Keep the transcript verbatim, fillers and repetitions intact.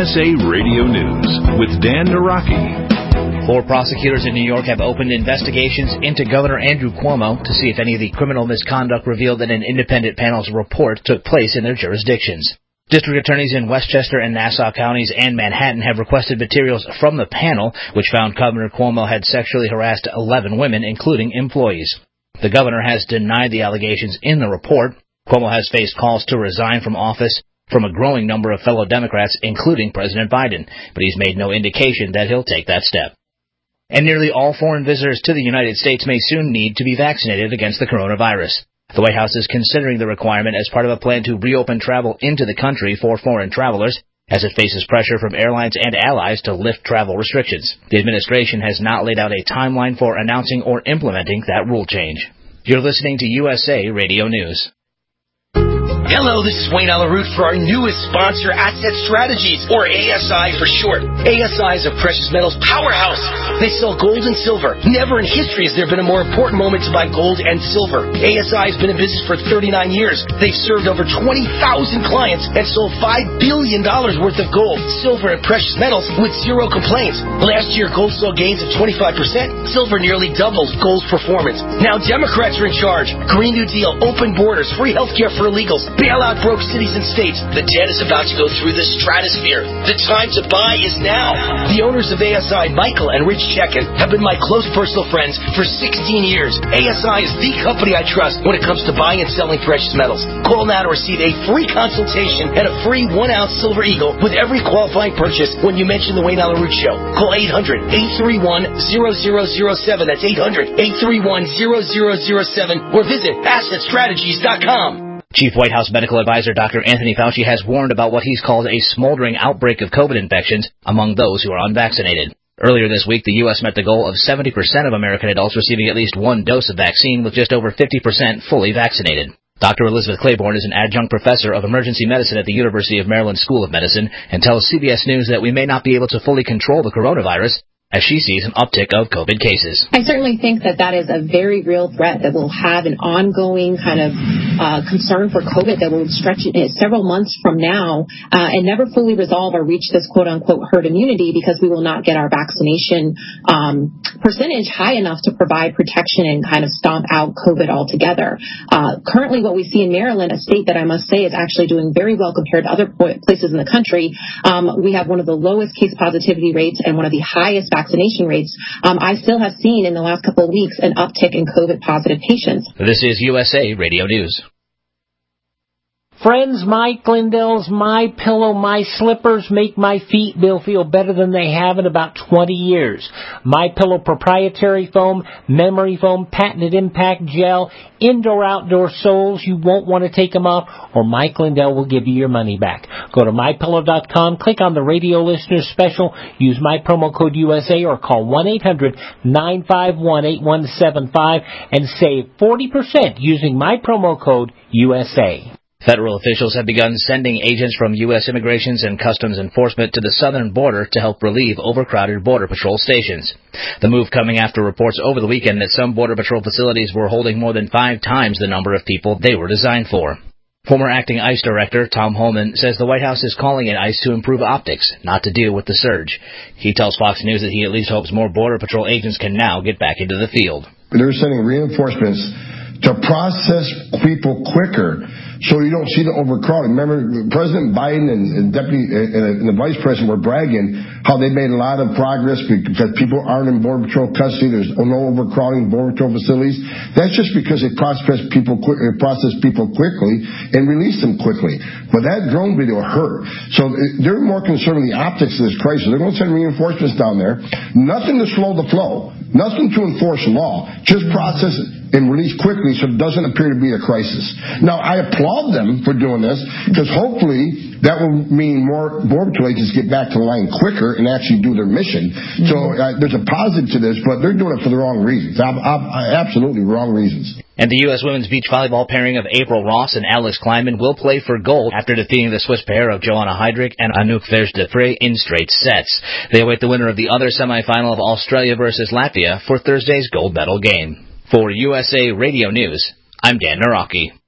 S A Radio News with Dan Naraki. Four prosecutors in New York have opened investigations into Governor Andrew Cuomo to see if any of the criminal misconduct revealed in an independent panel's report took place in their jurisdictions. District attorneys in Westchester and Nassau counties and Manhattan have requested materials from the panel, which found Governor Cuomo had sexually harassed eleven women, including employees. The governor has denied the allegations in the report. Cuomo has faced calls to resign from office from a growing number of fellow Democrats, including President Biden, but he's made no indication that he'll take that step. And nearly all foreign visitors to the United States may soon need to be vaccinated against the coronavirus. The White House is considering the requirement as part of a plan to reopen travel into the country for foreign travelers, as it faces pressure from airlines and allies to lift travel restrictions. The administration has not laid out a timeline for announcing or implementing that rule change. You're listening to U S A Radio News. Hello, this is Wayne Alaroot for our newest sponsor, Asset Strategies, or A S I for short. A S I is a precious metals powerhouse. They sell gold and silver. Never in history has there been a more important moment to buy gold and silver. A S I has been in business for thirty-nine years. They've served over twenty thousand clients and sold five billion dollars worth of gold, silver, and precious metals with zero complaints. Last year, gold saw gains of twenty-five percent. Silver nearly doubled gold's performance. Now Democrats are in charge. Green New Deal, open borders, free health care for illegals, bailout broke cities and states. The debt is about to go through the stratosphere. The time to buy is now. The owners of A S I, Michael and Rich Chekin, have been my close personal friends for sixteen years. A S I is the company I trust when it comes to buying and selling precious metals. Call now to receive a free consultation and a free one-ounce Silver Eagle with every qualifying purchase when you mention the Wayne Alaroot Show. Call eight hundred, eight three one, zero zero zero seven. That's eight hundred, eight three one, zero zero zero seven. Or visit asset strategies dot com. Chief White House medical advisor Doctor Anthony Fauci has warned about what he's called a smoldering outbreak of COVID infections among those who are unvaccinated. Earlier this week, the U S met the goal of seventy percent of American adults receiving at least one dose of vaccine, with just over fifty percent fully vaccinated. Doctor Elizabeth Claiborne is an adjunct professor of emergency medicine at the University of Maryland School of Medicine and tells C B S News that we may not be able to fully control the coronavirus, as she sees an uptick of COVID cases. I certainly think that that is a very real threat that will have an ongoing kind of uh, concern for COVID that will stretch it several months from now uh, and never fully resolve or reach this quote-unquote herd immunity because we will not get our vaccination um, percentage high enough to provide protection and kind of stomp out COVID altogether. Uh, currently, what we see in Maryland, a state that I must say is actually doing very well compared to other places in the country, um, we have one of the lowest case positivity rates and one of the highest vaccination rates. Um, I still have seen in the last couple of weeks an uptick in COVID-positive patients. This is U S A Radio News. Friends, Mike Lindell's My Pillow, My Slippers make my feet feel better than they have in about twenty years. My Pillow proprietary foam, memory foam, patented impact gel, indoor-outdoor soles. You won't want to take them off, or Mike Lindell will give you your money back. Go to my pillow dot com, click on the radio listeners special, use my promo code U S A, or call one eight hundred, nine five one, eight one seven five and save forty percent using my promo code U S A. Federal officials have begun sending agents from U S Immigrations and Customs Enforcement to the southern border to help relieve overcrowded Border Patrol stations. The move coming after reports over the weekend that some Border Patrol facilities were holding more than five times the number of people they were designed for. Former acting ICE Director Tom Holman says the White House is calling in ICE to improve optics, not to deal with the surge. He tells Fox News that he at least hopes more Border Patrol agents can now get back into the field. They're sending reinforcements to process people quicker so you don't see the overcrowding. Remember, President Biden and, and Deputy uh, and the Vice President were bragging how they made a lot of progress because people aren't in Border Patrol custody. There's no overcrowding in Border Patrol facilities. That's just because they process people, quick, they process people quickly and release them quickly. But that drone video hurt. So they're more concerned with the optics of this crisis. They're going to send reinforcements down there. Nothing to slow the flow. Nothing to enforce law. Just process it and release quickly so it doesn't appear to be a crisis. Now, I applaud them for doing this because hopefully that will mean more Border Patrol agents get back to the line quicker and actually do their mission. Mm-hmm. So uh, there's a positive to this, but they're doing it for the wrong reasons. Ab- ab- absolutely wrong reasons. And the U S women's beach volleyball pairing of April Ross and Alex Kleinman will play for gold after defeating the Swiss pair of Joanna Heidrich and Anouk Verge-Depré in straight sets. They await the winner of the other semifinal of Australia versus Latvia for Thursday's gold medal game. For U S A Radio News, I'm Dan Naraki.